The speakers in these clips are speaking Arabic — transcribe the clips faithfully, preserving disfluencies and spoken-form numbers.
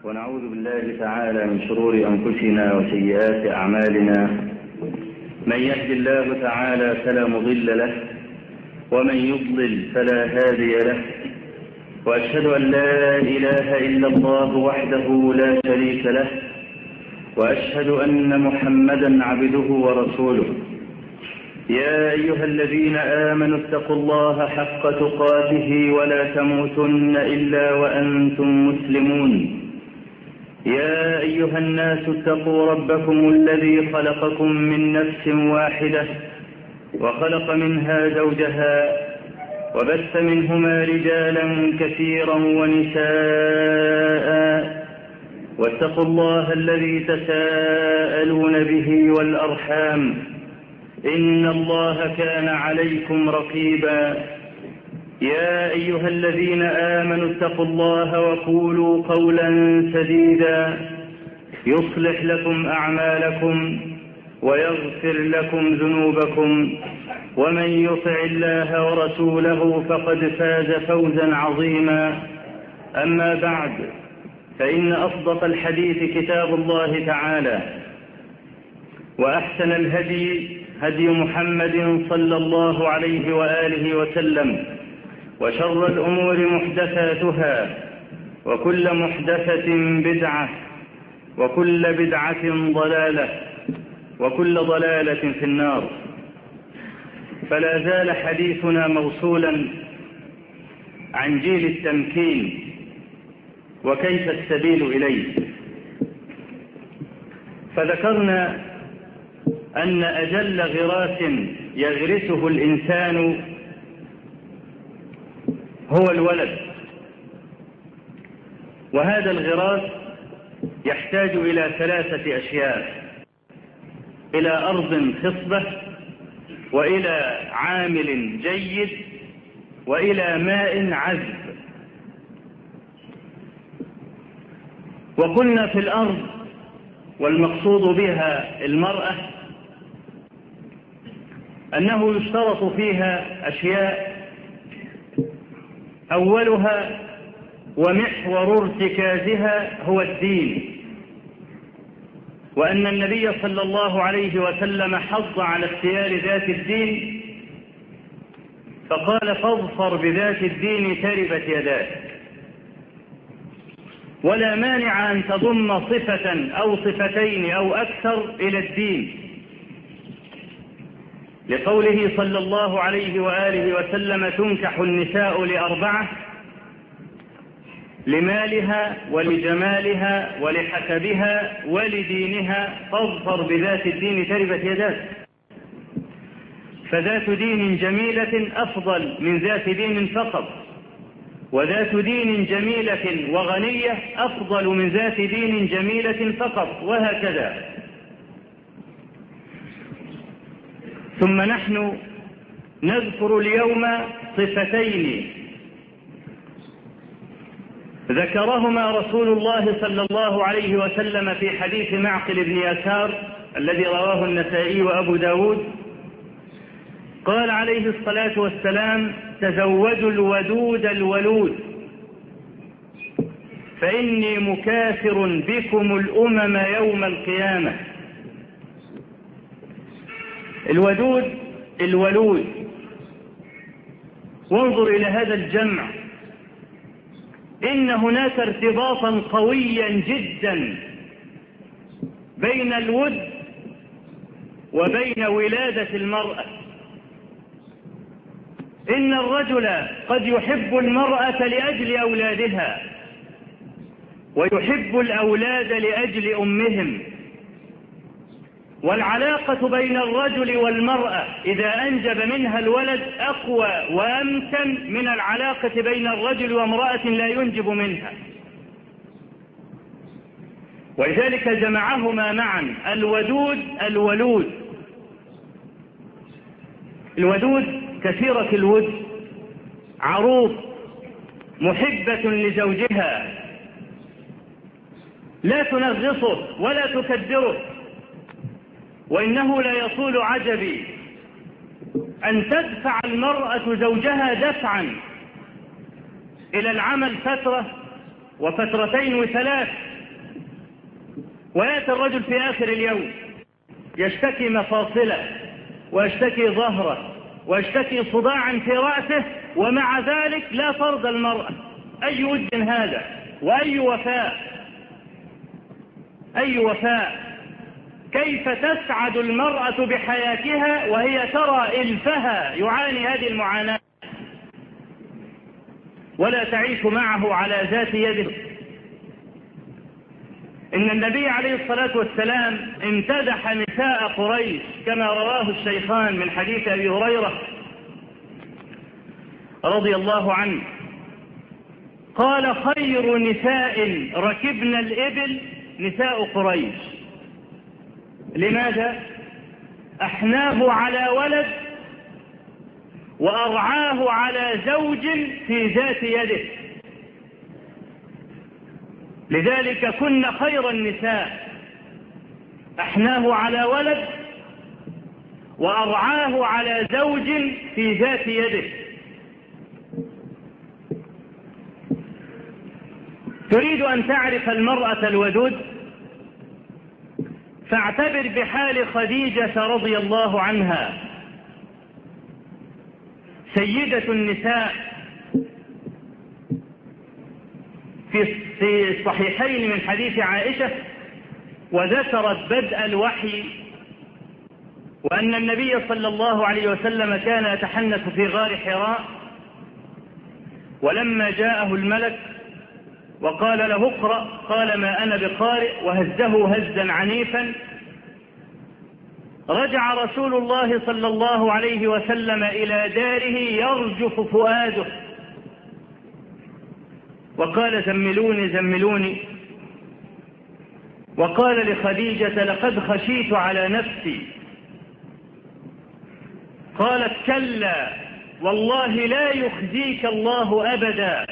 ونعوذ بالله تعالى من شرور أنفسنا وسيئات أعمالنا. من يهد الله تعالى فلا مضل له، ومن يضلل فلا هادي له، وأشهد أن لا إله إلا الله وحده لا شريك له، وأشهد أن محمدا عبده ورسوله. يا أيها الذين آمنوا اتقوا الله حق تقاته ولا تموتن إلا وأنتم مسلمون. يا أيها الناس اتقوا ربكم الذي خلقكم من نفس واحدة وخلق منها زوجها وبث منهما رجالا كثيرا ونساء، واتقوا الله الذي تساءلون به والأرحام، إن الله كان عليكم رقيبا. يا أيها الذين آمنوا اتقوا الله وقولوا قولا سديدا يصلح لكم أعمالكم ويغفر لكم ذنوبكم، ومن يطع الله ورسوله فقد فاز فوزا عظيما. أما بعد، فإن أصدق الحديث كتاب الله تعالى، وأحسن الهدي هدي محمد صلى الله عليه وآله وسلم، وشر الأمور محدثاتها، وكل محدثة بدعة، وكل بدعة ضلالة، وكل ضلالة في النار. فلا زال حديثنا موصولا عن جيل التمكين وكيف السبيل إليه. فذكرنا أن أجل غراس يغرسه الإنسان هو الولد، وهذا الغراس يحتاج إلى ثلاثة أشياء: إلى أرض خصبة، وإلى عامل جيد، وإلى ماء عذب. وقلنا في الأرض والمقصود بها المرأة أنه يشترط فيها أشياء، أولها ومحور ارتكازها هو الدين، وأن النبي صلى الله عليه وسلم حض على اختيار ذات الدين، فقال: فاظفر بذات الدين تربت يداك. ولا مانع أن تضم صفة أو صفتين أو أكثر إلى الدين، لقوله صلى الله عليه وآله وسلم: تنكح النساء لأربعة: لمالها ولجمالها ولحسبها ولدينها، فاظفر بذات الدين تربت يداك. فذات دين جميلة أفضل من ذات دين فقط، وذات دين جميلة وغنية أفضل من ذات دين جميلة فقط، وهكذا. ثم نحن نذكر اليوم صفتين ذكرهما رسول الله صلى الله عليه وسلم في حديث معقل بن يسار الذي رواه النسائي وأبو داود. قال عليه الصلاة والسلام: تزوجوا الودود الولود، فإني مكاثر بكم الأمم يوم القيامة. الودود الولود، وانظر إلى هذا الجمع، إن هناك ارتباطا قويا جدا بين الود وبين ولادة المرأة. إن الرجل قد يحب المرأة لأجل أولادها، ويحب الأولاد لأجل أمهم. والعلاقة بين الرجل والمرأة إذا أنجب منها الولد أقوى وأمتن من العلاقة بين الرجل وامرأة لا ينجب منها، ولذلك جمعهما معا: الودود الولود. الودود كثيرة الود، عروض محبة لزوجها، لا تنغصه ولا تكدره. وإنه لا يطول عجبي أن تدفع المرأة زوجها دفعا إلى العمل فترة وفترتين وثلاث ويأتي الرجل في آخر اليوم يشتكي مفاصله ويشتكي ظهره ويشتكي صداعا في رأسه، ومع ذلك لا ترضى المرأة. أي ود هذا وأي وفاء، أي وفاء. كيف تسعد المرأة بحياتها وهي ترى إلفها يعاني هذه المعاناة ولا تعيش معه على ذات يده؟ إن النبي عليه الصلاة والسلام امتدح نساء قريش كما رواه الشيخان من حديث أبي هريرة رضي الله عنه، قال: خير نساء ركبن الإبل نساء قريش. لماذا؟ أحناه على ولد وأرعاه على زوج في ذات يده، لذلك كن خير النساء، أحناه على ولد وأرعاه على زوج في ذات يده. تريد أن تعرف المرأة الودود؟ فاعتبر بحال خديجة رضي الله عنها سيدة النساء في الصحيحين من حديث عائشة، وذكرت بدء الوحي وأن النبي صلى الله عليه وسلم كان يتحنث في غار حراء، ولما جاءه الملك وقال له اقرأ قال ما أنا بقارئ، وهزه هزا عنيفا. رجع رسول الله صلى الله عليه وسلم إلى داره يرجف فؤاده وقال: زملوني زملوني. وقال لخديجة: لقد خشيت على نفسي. قالت: كلا والله لا يخزيك الله أبدا.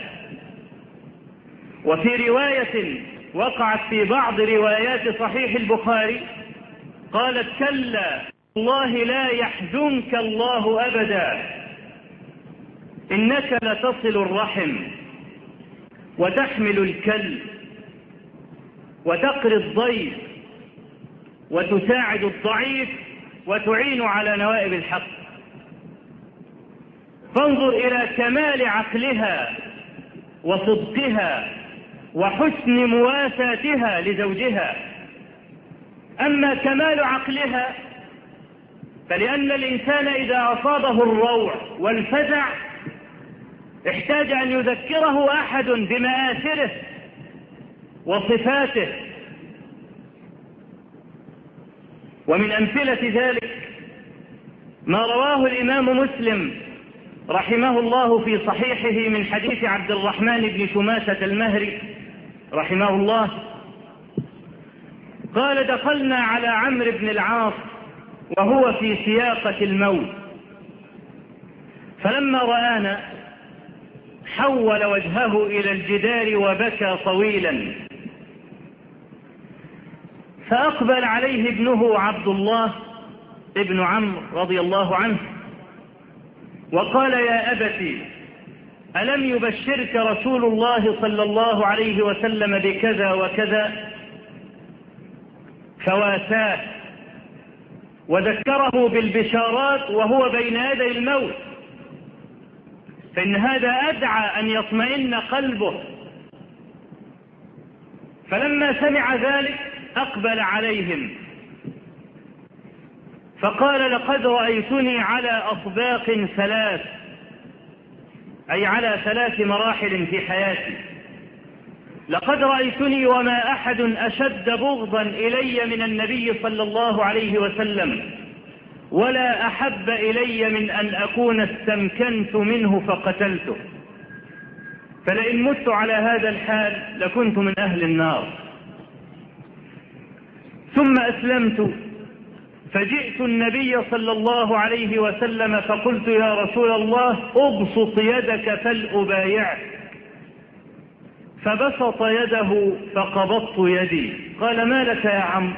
وفي رواية وقعت في بعض روايات صحيح البخاري قالت: كلا والله لا يحزنك الله أبدا، إنك لتصل الرحم وتحمل الكل وتقري الضيف وتساعد الضعيف وتعين على نوائب الحق. فانظر إلى كمال عقلها وصدقها وحسن مواساتها لزوجها. أما كمال عقلها فلأن الإنسان إذا أصابه الروع والفزع احتاج أن يذكره أحد بمآثره وصفاته. ومن أمثلة ذلك ما رواه الإمام مسلم رحمه الله في صحيحه من حديث عبد الرحمن بن شماسة المهري رحمه الله قال: دخلنا على عمرو بن العاص وهو في سياقة الموت، فلما رآنا حول وجهه إلى الجدار وبكى طويلا، فأقبل عليه ابنه عبد الله ابن عمرو رضي الله عنه وقال: يا أبتي ألم يبشرك رسول الله صلى الله عليه وسلم بكذا وكذا؟ فواساه وذكره بالبشارات وهو بين يدي الموت، فإن هذا أدعى أن يطمئن قلبه. فلما سمع ذلك أقبل عليهم فقال: لقد رأيتني على أطباق ثلاث، أي على ثلاث مراحل في حياتي. لقد رأيتني وما أحد أشد بغضا إلي من النبي صلى الله عليه وسلم، ولا أحب إلي من أن أكون استمكنت منه فقتلته، فلئن مت على هذا الحال لكنت من أهل النار. ثم أسلمت فجئت النبي صلى الله عليه وسلم فقلت: يا رسول الله أبسط يدك فلأبايعك. فبسط يده فقبضت يدي. قال: ما لك يا عم؟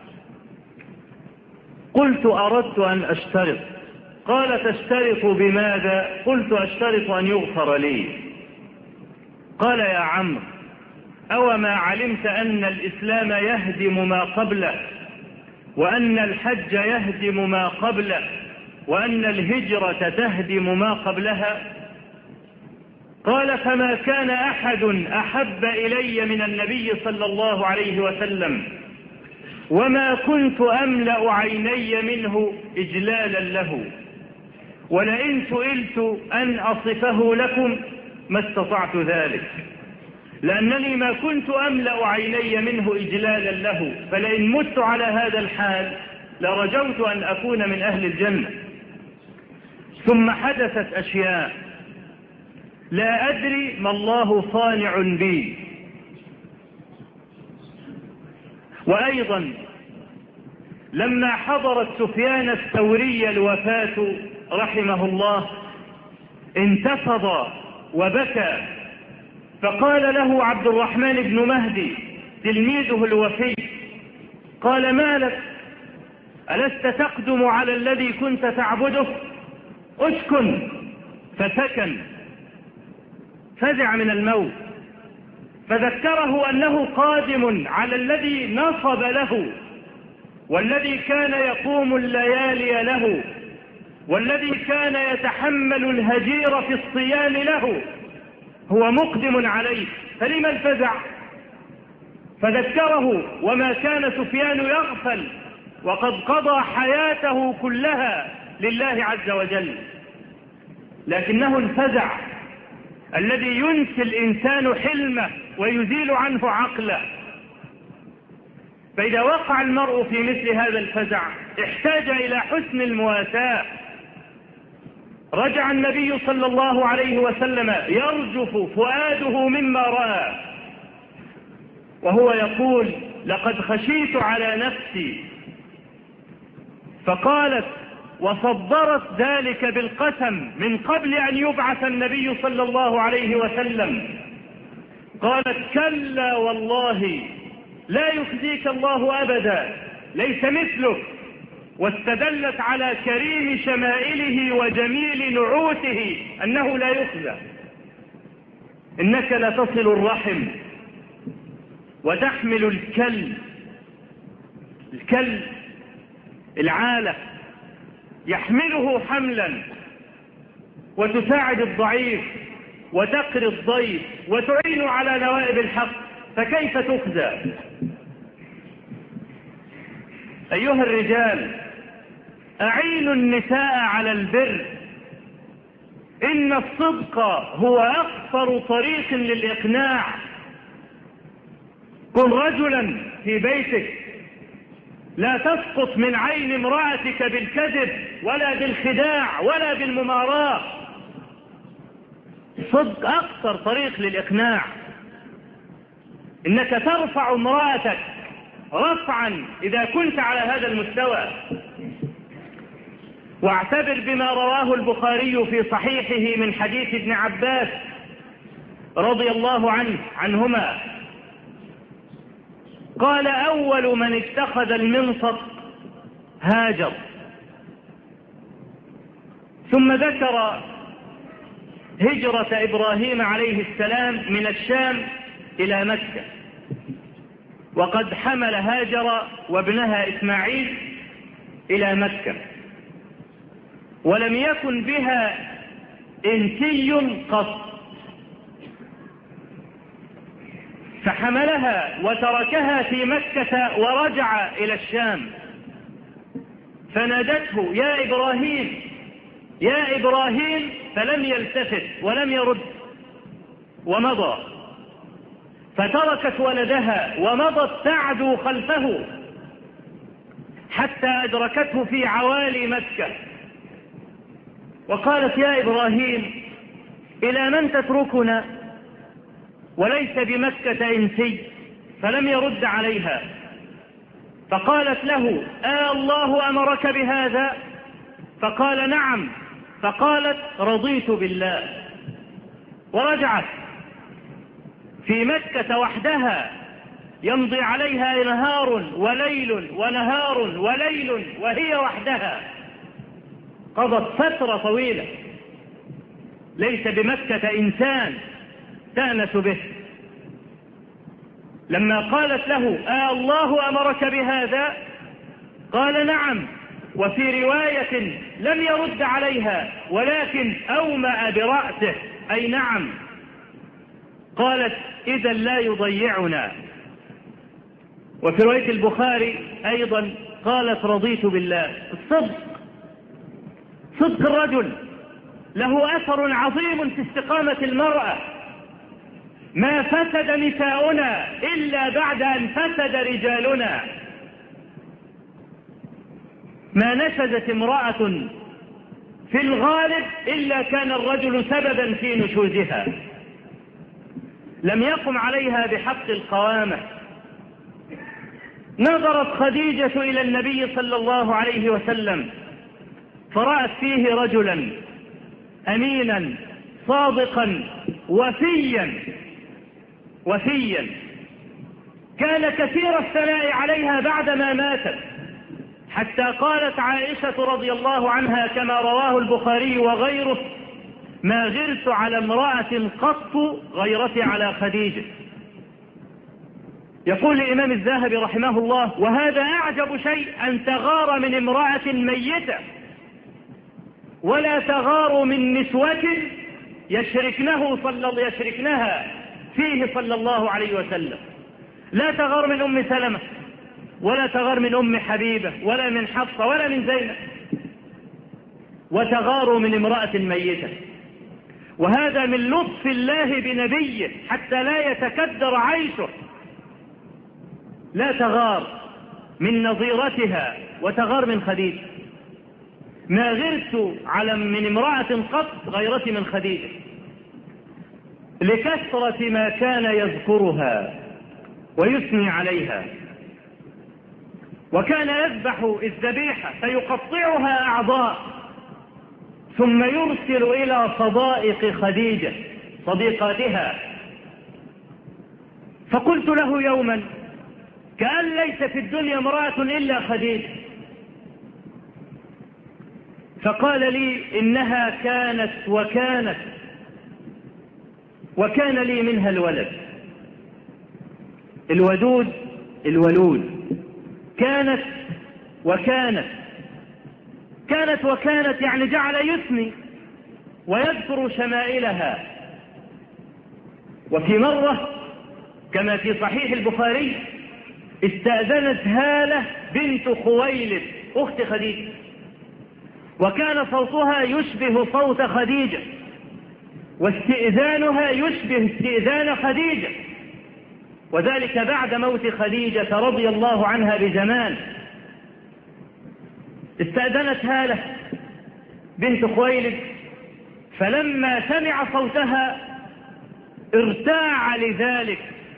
قلت: أردت أن أشترط. قال: تشترط بماذا؟ قلت: أشترط أن يغفر لي. قال: يا عم أوما علمت أن الإسلام يهدم ما قبله، وأن الحج يهدم ما قبله، وأن الهجرة تهدم ما قبلها؟ قال: فما كان أحد أحب إلي من النبي صلى الله عليه وسلم، وما كنت أملأ عيني منه إجلالا له، ولئن سئلت أن أصفه لكم ما استطعت ذلك، لأنني ما كنت أملأ عيني منه إجلالا له، فلئن مت على هذا الحال لرجوت أن أكون من أهل الجنة. ثم حدثت أشياء لا أدري ما الله صانع بي. وأيضا لما حضرت سفيان الثوري الوفاة رحمه الله انتفض وبكى، فقال له عبد الرحمن بن مهدي تلميذه الوفي، قال: ما لك؟ ألست تقدم على الذي كنت تعبده؟ اسكن. فسكن، فزع من الموت، فذكره أنه قادم على الذي نصب له، والذي كان يقوم الليالي له، والذي كان يتحمل الهجير في الصيام له، هو مقدم عليه، فلما الفزع؟ فذكره وما كان سفيان يغفل وقد قضى حياته كلها لله عز وجل، لكنه الفزع الذي ينسي الإنسان حلمه ويزيل عنه عقله. فإذا وقع المرء في مثل هذا الفزع احتاج إلى حسن المواساة. رجع النبي صلى الله عليه وسلم يرجف فؤاده مما رأى، وهو يقول: لقد خشيت على نفسي. فقالت وصدرت ذلك بالقسم من قبل أن يبعث النبي صلى الله عليه وسلم، قالت: كلا والله لا يخزيك الله أبدا، ليس مثلك. واستدلت على كريم شمائله وجميل نعوته أنه لا يخزى. إنك لتصل الرحم وتحمل الكل الكل العالة، يحمله حملا، وتساعد الضعيف وتقري الضيف وتعين على نوائب الحق، فكيف تخزى؟ أيها الرجال، أعينوا النساء على البر، إن الصدق هو أقصر طريق للإقناع. كن رجلا في بيتك، لا تسقط من عين امرأتك بالكذب ولا بالخداع ولا بالمماراة. الصدق أقصر طريق للإقناع. إنك ترفع امرأتك رفعا إذا كنت على هذا المستوى. واعتبر بما رواه البخاري في صحيحه من حديث ابن عباس رضي الله عنه عنهما قال: أول من اتخذ المنصب هاجر. ثم ذكر هجرة إبراهيم عليه السلام من الشام إلى مكة، وقد حمل هاجر وابنها إسماعيل إلى مكة، ولم يكن بها إنسي قط، فحملها وتركها في مكة ورجع إلى الشام، فنادته: يا إبراهيم يا إبراهيم، فلم يلتفت ولم يرد ومضى، فتركت ولدها ومضت تعدو خلفه حتى أدركته في عوالي مكة، وقالت: يا إبراهيم، إلى من تتركنا وليس بمكة إنسي؟ فلم يرد عليها، فقالت له: آه الله أمرك بهذا؟ فقال: نعم. فقالت: رضيت بالله. ورجعت في مكة وحدها، يمضي عليها نهار وليل ونهار وليل وهي وحدها، قضت فترة طويلة، ليس بمكة إنسان تأنس به. لما قالت له آه الله أمرك بهذا؟ قال نعم، وفي رواية لم يرد عليها ولكن أومأ برأسه أي نعم. قالت إذا لا يضيعنا. وفي رواية البخاري أيضا قالت رضيت بالله. الصدق، صدق الرجل له أثر عظيم في استقامة المرأة. ما فسد نساؤنا إلا بعد أن فسد رجالنا. ما نشزت امرأة في الغالب إلا كان الرجل سببا في نشوزها. لم يقم عليها بحق القوامة. نظرت خديجة إلى النبي صلى الله عليه وسلم فرأت فيه رجلا أمينا صادقا وفيا وفيا كان كثير الثناء عليها بعدما ماتت، حتى قالت عائشة رضي الله عنها كما رواه البخاري وغيره: ما غرت على امرأة قط غيرتي على خديجة. يقول الإمام الذهبي رحمه الله: وهذا أعجب شيء أن تغار من امرأة ميتة، ولا تغار من نسوة يشركنه صلى يشركنها فيه صلى الله عليه وسلم. لا تغار من أم سلمة، ولا تغار من أم حبيبة، ولا من حفصة، ولا من زينب، وتغار من امرأة ميتة. وهذا من لطف الله بنبيه حتى لا يتكدر عيشه. لا تغار من نظيرتها وتغار من خديجة. ما غرت على من امرأة قط غيرتي من خديجة، لكثرة ما كان يذكرها ويثني عليها. وكان يذبح الذبيحة فيقطعها أعضاء ثم يرسل إلى صدائق خديجة صديقاتها. فقلت له يوما: كأن ليس في الدنيا امرأة إلا خديجة. فقال لي: إنها كانت وكانت وكان لي منها الولد الودود الولود. كانت وكانت كانت وكانت يعني جعل يثني ويذكر شمائلها. وفي مرة كما في صحيح البخاري استأذنت هالة بنت خويلد أخت خديجة، وكان صوتها يشبه صوت خديجة، واستئذانها يشبه استئذان خديجة، وذلك بعد موت خديجة رضي الله عنها بزمان. استأذنت هالة بنت خويلد، فلما سمع صوتها ارتاع لذلك.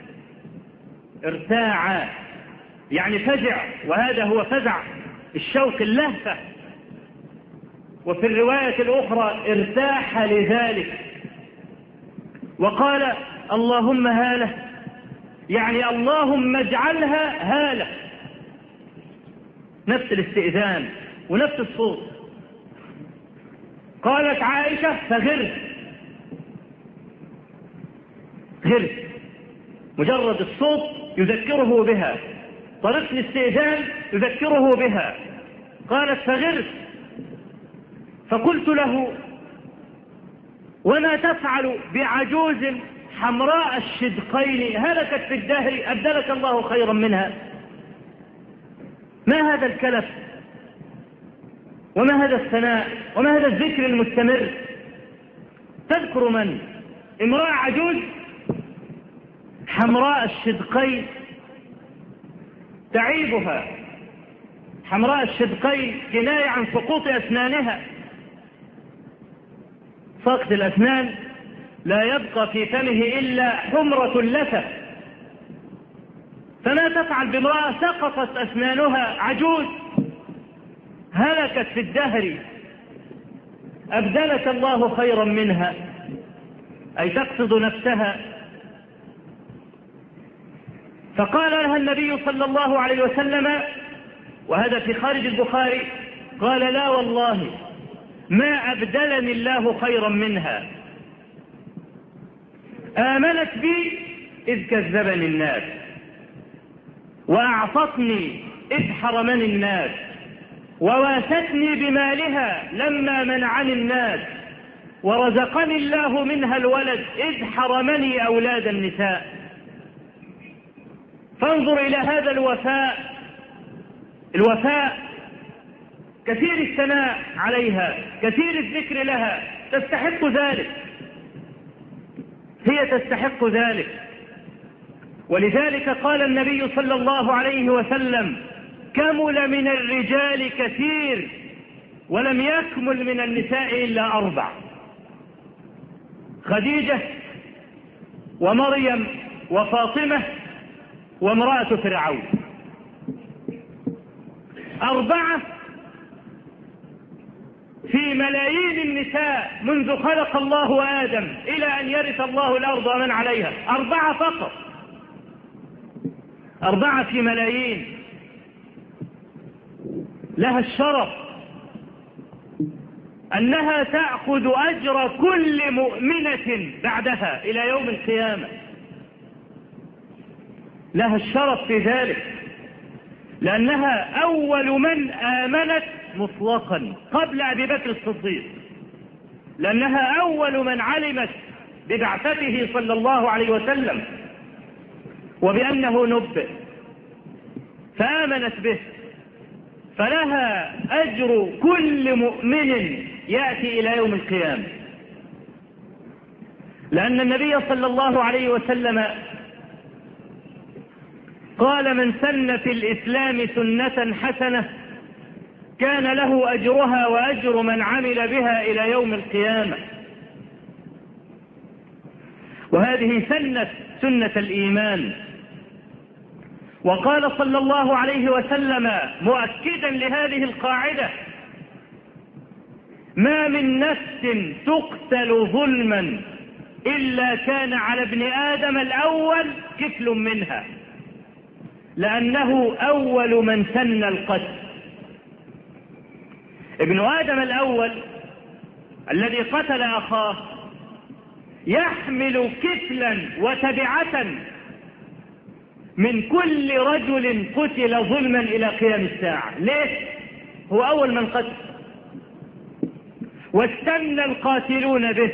ارتاع يعني فزع، وهذا هو فزع الشوق اللهفة. وفي الرواية الأخرى ارتاح لذلك وقال: اللهم هالة، يعني اللهم اجعلها هالة. نفس الاستئذان ونفس الصوت. قالت عائشة: فغرت غرت مجرد الصوت يذكره بها، طريقة الاستئذان يذكره بها. قالت: فغرت. فقلت له: وما تفعل بعجوز حمراء الشدقين هلكت في الدهر أبدلك الله خيرا منها؟ ما هذا الكلف، وما هذا الثناء، وما هذا الذكر المستمر؟ تذكر من؟ امرأة عجوز حمراء الشدقين تعيبها. حمراء الشدقين كناية عن سقوط أسنانها. سقط الأسنان لا يبقى في فمه إلا حمرة اللثة. فما تفعل بامرأة سقطت أسنانها عجوز هلكت في الدهر أبدلك الله خيرا منها، أي تقصد نفسها. فقال لها النبي صلى الله عليه وسلم، وهذا في خارج البخاري، قال: لا والله ما أبدلني الله خيرا منها، آمنت بي إذ كذبني الناس. وأعطتني إذ حرمني الناس، وواستني بمالها لما منعني الناس، ورزقني الله منها الولد إذ حرمني أولاد النساء. فانظر إلى هذا الوفاء، الوفاء كثير الثناء عليها، كثير الذكر لها، تستحق ذلك، هي تستحق ذلك. ولذلك قال النبي صلى الله عليه وسلم: كمل من الرجال كثير ولم يكمل من النساء إلا أربع: خديجة ومريم وفاطمة وامرأة فرعون. أربعة في ملايين النساء منذ خلق الله آدم إلى أن يرث الله الأرض ومن عليها، أربعة فقط، أربعة في ملايين. لها الشرف أنها تأخذ أجر كل مؤمنة بعدها إلى يوم القيامة، لها الشرف في ذلك، لأنها أول من آمنت مطلقا قبل أبي بكر الصديق، لأنها أول من علمت ببعثته صلى الله عليه وسلم وبأنه نبئ فآمنت به، فلها أجر كل مؤمن يأتي إلى يوم القيامة. لأن النبي صلى الله عليه وسلم قال: من سن في الإسلام سنة حسنة كان له أجرها وأجر من عمل بها إلى يوم القيامة. وهذه سنة سنة الإيمان. وقال صلى الله عليه وسلم مؤكدا لهذه القاعدة: ما من نفس تقتل ظلما إلا كان على ابن آدم الأول كفل منها، لأنه أول من سن القتل. ابن آدم الأول الذي قتل أخاه يحمل كفلا وتبعة من كل رجل قتل ظلما إلى قيام الساعة. ليه؟ هو أول من قتل، واستنى القاتلون به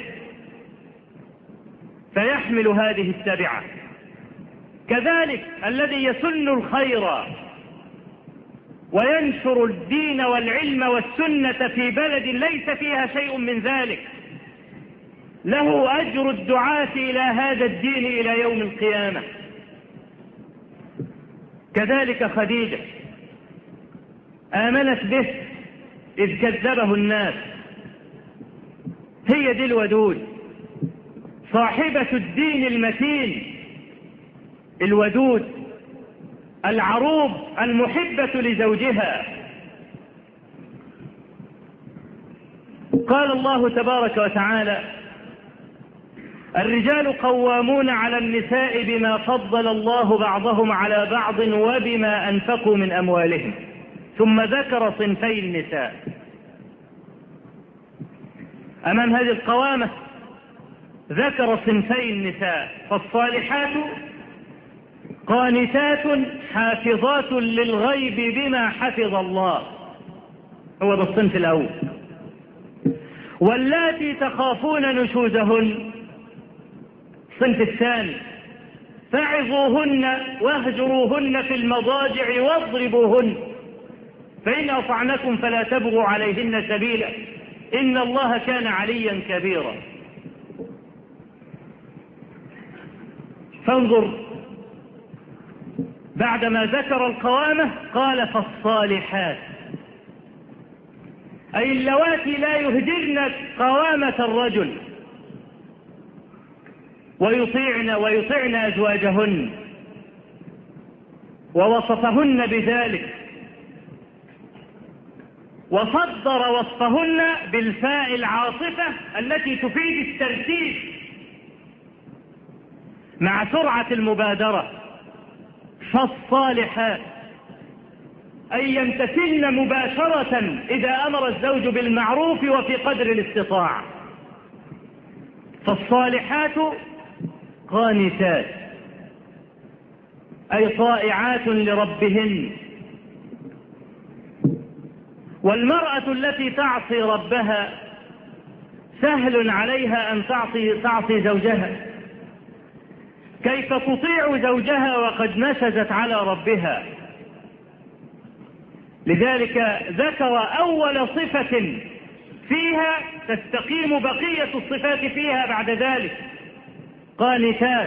فيحمل هذه التبعة. كذلك الذي يسن الخير وينشر الدين والعلم والسنة في بلد ليس فيها شيء من ذلك له أجر الدعاة إلى هذا الدين إلى يوم القيامة. كذلك خديجة آمنت به إذ كذبه الناس، هي دي الودود، صاحبة الدين المتين، الودود، العروب المحبة لزوجها. قال الله تبارك وتعالى: الرجال قوامون على النساء بما فضل الله بعضهم على بعض وبما أنفقوا من أموالهم، ثم ذكر صنفي النساء. أمام هذه القوامة ذكر صنفي النساء: فالصالحات قانتات حافظات للغيب بما حفظ الله، هو ده الصنف الأول. واللاتي تخافون نشوزهن، الصنف الثاني: فعظوهن واهجروهن في المضاجع واضربوهن، فإن أطعنكم فلا تبغوا عليهن سبيلا إن الله كان عليا كبيرا. فانظر، بعدما ذكر القوامة قال: فالصالحات، أي اللواتي لا يهدرن قوامة الرجل ويطيعن ويطيعن أزواجهن، ووصفهن بذلك، وصدر وصفهن بالفاء العاطفة التي تفيد الترتيب مع سرعة المبادرة. فالصالحات أي يمتثلن مباشرة إذا أمر الزوج بالمعروف وفي قدر الاستطاعة. فالصالحات قانتات، أي طائعات لربهن. والمرأة التي تعصي ربها سهل عليها أن تعصي, تعصي زوجها. كيف تطيع زوجها وقد نشزت على ربها؟ لذلك ذكر أول صفة فيها تستقيم بقية الصفات فيها بعد ذلك: قانتات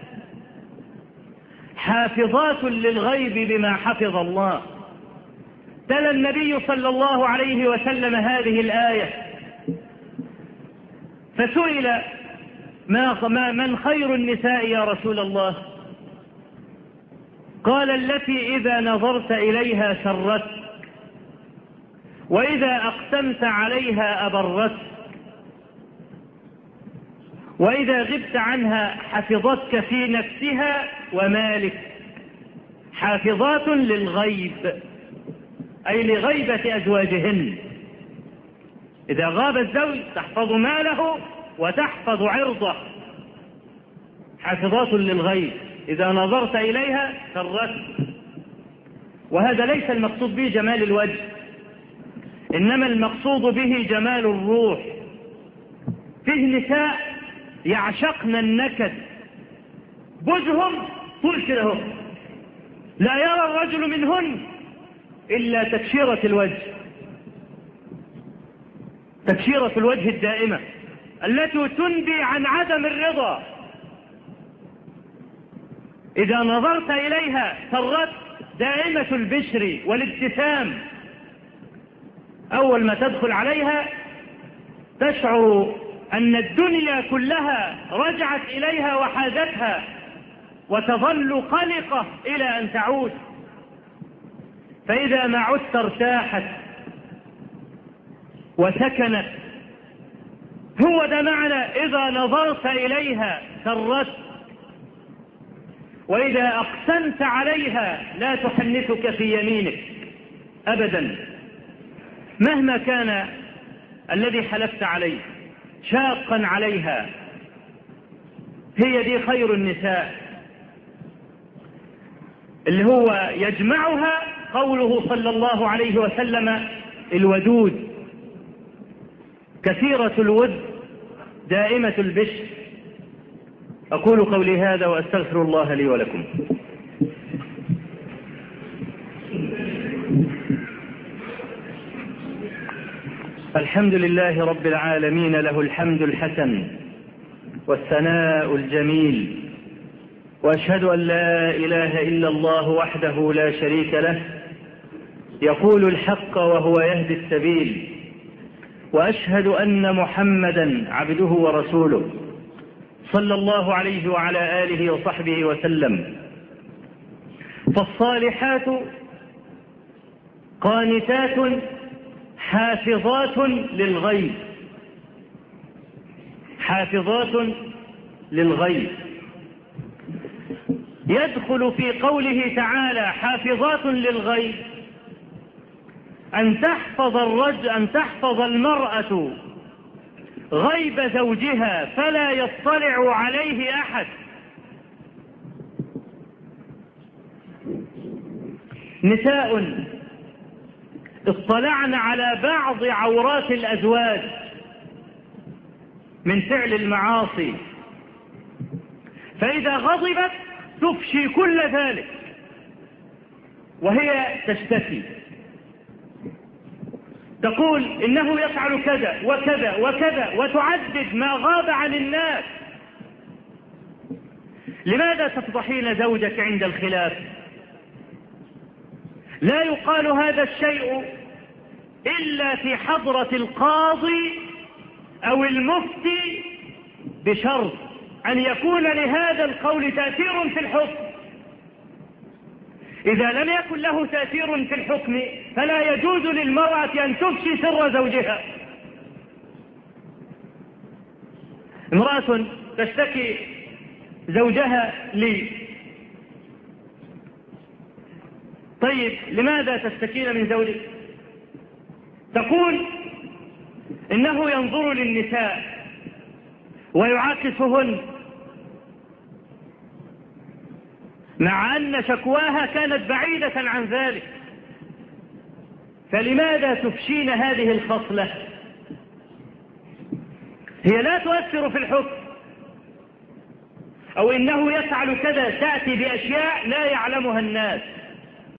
حافظات للغيب بما حفظ الله. تلا النبي صلى الله عليه وسلم هذه الآية فسئل: ما من خير النساء يا رسول الله؟ قال: التي إذا نظرت إليها سرت، وإذا أقسمت عليها أبرت، وإذا غبت عنها حفظتك في نفسها ومالك. حافظات للغيب أي لغيبة أزواجهن. إذا غاب الزوج تحفظ ماله وتحفظ عرضه. حافظات للغيب، إذا نظرت إليها سرت. وهذا ليس المقصود به جمال الوجه، إنما المقصود به جمال الروح. فيه نساء يعشقن النكد، بوجههم طول كده، لا يرى الرجل منهن إلا تكشيرة الوجه، تكشيرة الوجه الدائمة التي تنبي عن عدم الرضا. إذا نظرت إليها سرت، دائمة البشر والابتسام. أول ما تدخل عليها تشعر أن الدنيا كلها رجعت إليها وحاجتها، وتظل قلقة إلى أن تعود. فإذا ما عدت ارتاحت وسكنت. هو ده معنى إذا نظرت إليها سرت، وإذا أقسمت عليها لا تحنثك في يمينك أبدا، مهما كان الذي حلفت عليه شاقا عليها. هي دي خير النساء، اللي هو يجمعها قوله صلى الله عليه وسلم: الودود، كثيرة الود دائمة البشر. أقول قولي هذا وأستغفر الله لي ولكم. الحمد لله رب العالمين، له الحمد الحسن والثناء الجميل، وأشهد أن لا إله إلا الله وحده لا شريك له، يقول الحق وهو يهدي السبيل، وأشهد أن محمدا عبده ورسوله صلى الله عليه وعلى آله وصحبه وسلم. فالصالحات قانتات حافظات للغيب، حافظات للغيب. يدخل في قوله تعالى حافظات للغيب أن تحفظ الرجل، أن تحفظ المرأة غيب زوجها فلا يطلع عليه أحد. نساء اطلعن على بعض عورات الأزواج من فعل المعاصي، فإذا غضبت تفشي كل ذلك وهي تشتكي، تقول إنه يفعل كذا وكذا وكذا، وتعدد ما غاب عن الناس. لماذا تفضحين زوجك عند الخلاف؟ لا يقال هذا الشيء إلا في حضرة القاضي أو المفتي، بشرط أن يكون لهذا القول تأثير في الحكم. إذا لم يكن له تأثير في الحكم فلا يجوز للمرأة أن تفشي سر زوجها. امرأة تشتكي زوجها لي: طيب لماذا تشتكين من زوجك؟ تقول إنه ينظر للنساء ويعاكسهن. مع أن شكواها كانت بعيدة عن ذلك. فلماذا تفشين هذه الخصلة؟ هي لا تؤثر في الحكم، أو إنه يفعل كذا، تأتي بأشياء لا يعلمها الناس.